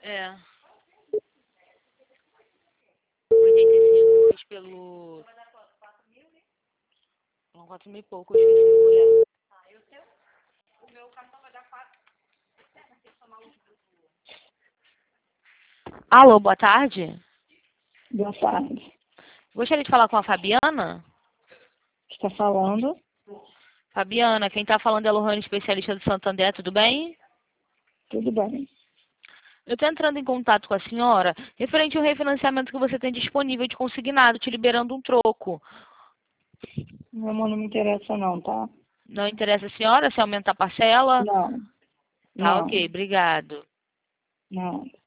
É. 85 fiz pelo... Não, 4 mil e pouco, eu esqueci de olhar. Alô, boa tarde. Boa tarde. Gostaria de falar com a Fabiana? Está falando? Fabiana, quem está falando é a Lohane, especialista do Santander, tudo bem? Tudo bem. Eu estou entrando em contato com a senhora referente ao refinanciamento que você tem disponível de consignado, te liberando um troco. Meu amor, não me interessa não, tá? Não interessa a senhora se aumenta a parcela? Não, Tá, não, ok, obrigado. não.